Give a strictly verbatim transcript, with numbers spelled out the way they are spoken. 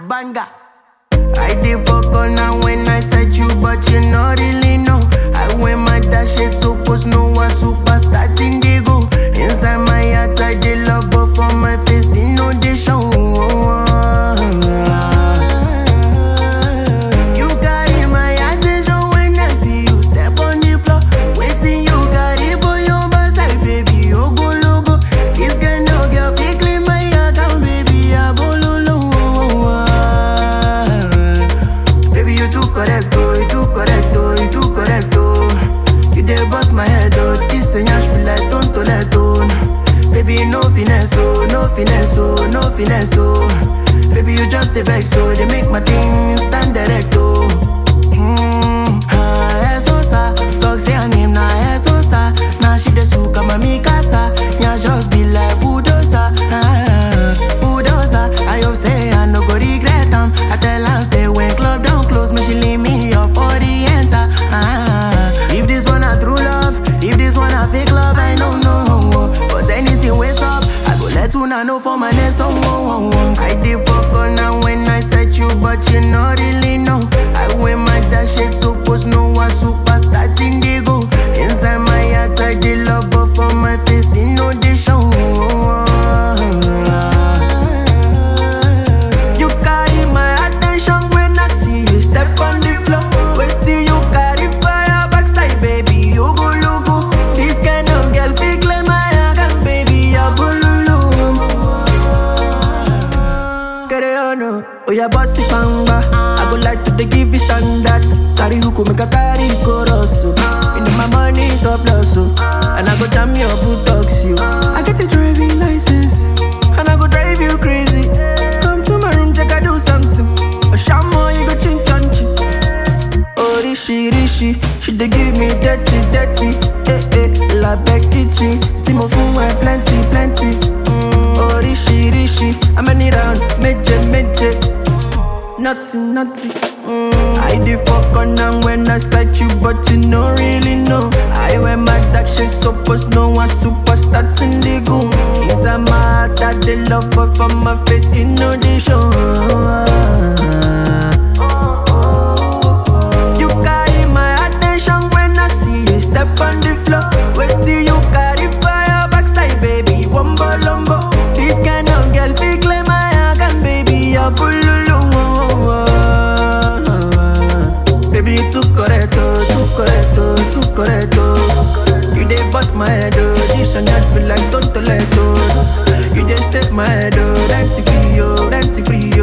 banger. I did fuck on now when I said you, but you not really know. I wear my dash, it's supposed no one superstar thing they go. Inside my heart I did love, but for my face, you know they show. You carry my attention when I see you step on the floor. Waiting you carry for your backside, baby, oh go logo. This kind of girl fake clean my account, baby, I bololo. Baby, you too correct, oh, you too correct, oh, you too correct, oh. You dey bust my head, oh, this a nyash be like don't to let go. Baby, no finesse, oh, no finesse, oh, no finesse, oh. Baby, you just a vex, so they make my thing stand direct, oh. Mmm, ah, esosa, dog say her name, na esosa. Now she the suka, mami casa. Yeah, just be like bulldozer, ah, bulldozer. I hope say I no go regret them. I tell her say when club don't close, me she leave me up for the enter, ah. If this one a true love, if this one a fake love, I don't know. But anything waste up, I go let una know for my next song. I did fuck on now when I said you, but you not really know. I wear my dash, it's supposed no one superstar thing they go. Inside my heart I did love, but for my face, you know they show. You carry my attention when I see you step on the floor. Wait till you carry fire backside, baby, you go logo. This kind of girl fake like my account, baby, I go lulu. Carry on, oh yeah, bossy pamba. I go like to the give you standard. Carry hook, make a carry chorus. You know my money is up loss, and I go jam your buttocks, you. I get a driving license, and I go drive you crazy. Come to my room, check I do something. A shaman, you go chin chin. Oh, rishi, rishi, she dey give me dirty, dirty. Eh, eh, la Becky G. See my phone, I plenty, plenty. Mm, oh, rishi, rishi, I'm any round, meje, meje. Nothing, nothing. Mm, I did fuck on them when I said you, but you don't really know. I wear my dark shit, supposed no one superstar in the go. Inside my heart, I did love, but for my face, you know they show. You carry my attention when I see you step on the floor. Wait till you carry fire backside, baby, wumbo lumbo. This kind of girl fake like my account, baby, I bululu. Baby, you too correct, oh, too correct, oh, too correct, oh. You dey bust my head, oh, this one just be like don't to let go. You just take my head, oh, rent free, oh, rent free.